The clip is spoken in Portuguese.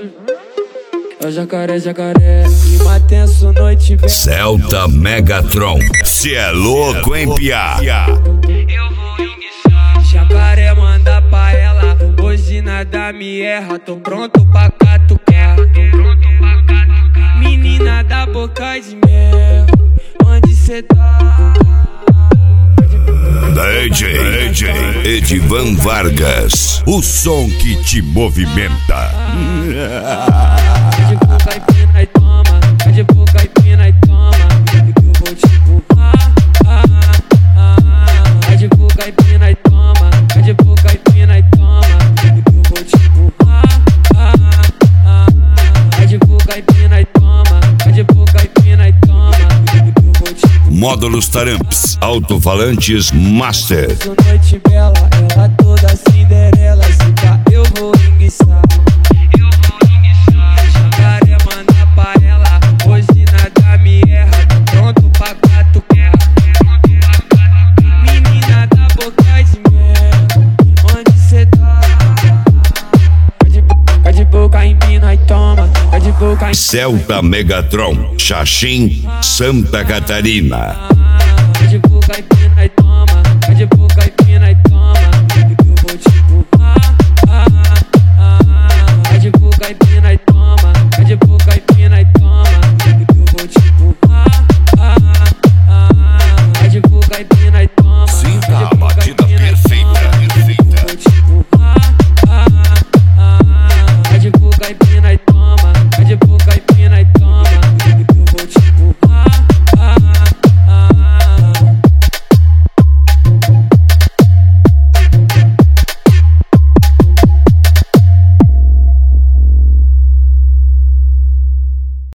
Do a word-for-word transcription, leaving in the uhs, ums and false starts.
É o jacaré, jacaré, clima tenso, noite bem. Celta Megatron, cê é louco, hein, piá? Eu vou enguiçar. Jacaré manda pra ela, hoje nada me erra. Tô pronto pra catucar. Menina da boca de mel, onde cê tá? D J, D J Edivan Vargas, o som que te movimenta. De boca e pina e toma, de boca e pina e toma. Eu vou te empurrar. De boca e pina e toma, de boca e pina e toma. Eu vou te empurrar. De boca e pina e toma, de boca e pina e toma. Eu vou te empurrar. Módulos Taramps, alto-falantes Master. Noite bela, ela toda Cinderela. Se pá, eu vou enguiçar. Eu vou enguiçar. Jacaré manda pra ela, hoje nada me erra. Tô pronto pra catucar. Menina da boca de mel, onde cê tá? Vai de boca, empina e toma. Vai de boca, empina. Celta Megatron, Xaxim, Santa Catarina.